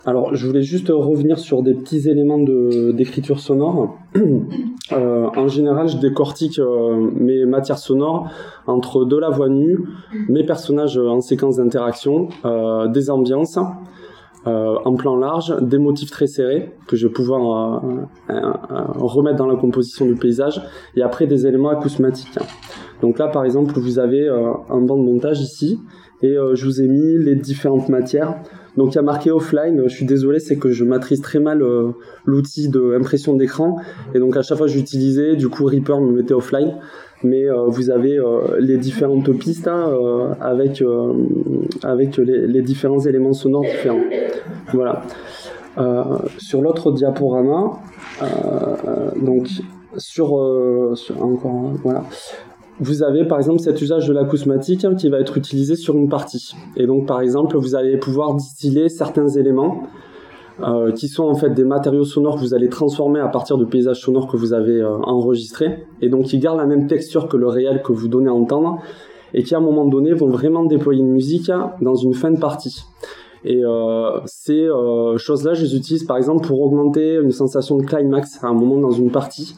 Alors, je voulais juste revenir sur des petits éléments d'écriture sonore. En général, je décortique mes matières sonores entre de la voix nue, mes personnages en séquence d'interaction, des ambiances, en plan large, des motifs très serrés que je vais pouvoir remettre dans la composition du paysage, et après des éléments acousmatiques. Donc là, par exemple, vous avez un banc de montage ici, et je vous ai mis les différentes matières. Donc il y a marqué offline, je suis désolé, c'est que je maîtrise très mal l'outil d'impression d'écran, et donc à chaque fois j'utilisais, du coup Reaper me mettait offline, mais vous avez les différentes pistes avec les différents éléments sonores différents. Voilà. Sur l'autre diaporama, donc sur encore voilà. Vous avez par exemple cet usage de l'acousmatique qui va être utilisé sur une partie. Et donc par exemple, vous allez pouvoir distiller certains éléments qui sont en fait des matériaux sonores que vous allez transformer à partir de paysages sonores que vous avez enregistrés. Et donc qui gardent la même texture que le réel que vous donnez à entendre et qui à un moment donné vont vraiment déployer une musique dans une fin de partie. Et ces choses-là, je les utilise par exemple pour augmenter une sensation de climax à un moment dans une partie.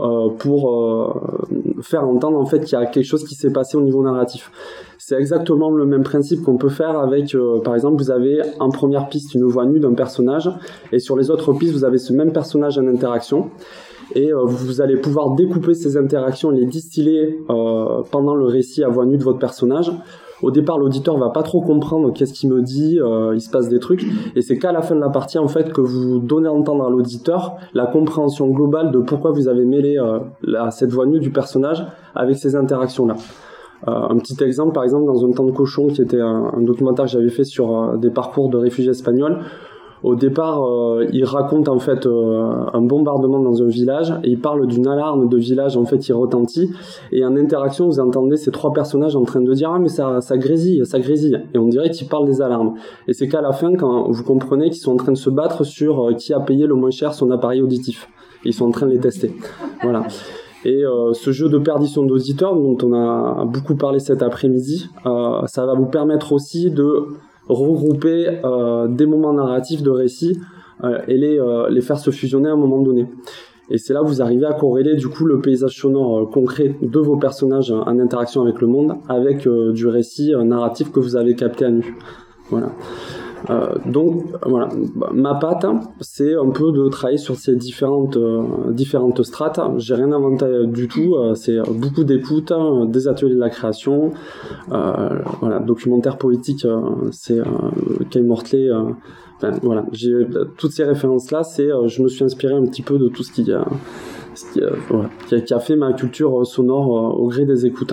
Pour faire entendre en fait qu'il y a quelque chose qui s'est passé au niveau narratif. C'est exactement le même principe qu'on peut faire avec, par exemple, vous avez en première piste une voix nue d'un personnage, et sur les autres pistes, vous avez ce même personnage en interaction, et vous allez pouvoir découper ces interactions et les distiller pendant le récit à voix nue de votre personnage. Au départ, l'auditeur va pas trop comprendre qu'est-ce qu'il me dit, il se passe des trucs, et c'est qu'à la fin de la partie en fait que vous donnez à entendre à l'auditeur la compréhension globale de pourquoi vous avez mêlé cette voix nue du personnage avec ces interactions-là. Un petit exemple, par exemple, dans Un temps de cochon, qui était un documentaire que j'avais fait sur des parcours de réfugiés espagnols. Au départ, il raconte en fait un bombardement dans un village et il parle d'une alarme de village en fait qui retentit, et en interaction vous entendez ces trois personnages en train de dire mais ça grésille, et on dirait qu'ils parlent des alarmes, et c'est qu'à la fin quand vous comprenez qu'ils sont en train de se battre sur qui a payé le moins cher son appareil auditif, ils sont en train de les tester. Voilà. Et ce jeu de perdition d'auditeurs dont on a beaucoup parlé cet après-midi, ça va vous permettre aussi de regrouper des moments narratifs de récit et les faire se fusionner à un moment donné. Et c'est là que vous arrivez à corréler du coup le paysage sonore concret de vos personnages en interaction avec le monde avec du récit narratif que vous avez capté à nu. Voilà. Donc voilà, ma patte, c'est un peu de travailler sur ces différentes strates. J'ai rien inventé du tout, c'est beaucoup d'écoute, des ateliers de la création, voilà, documentaire poétique, c'est Kay Mortley. Voilà, j'ai toutes ces références là, je me suis inspiré un petit peu de tout ce qui a fait ma culture sonore au gré des écoutes.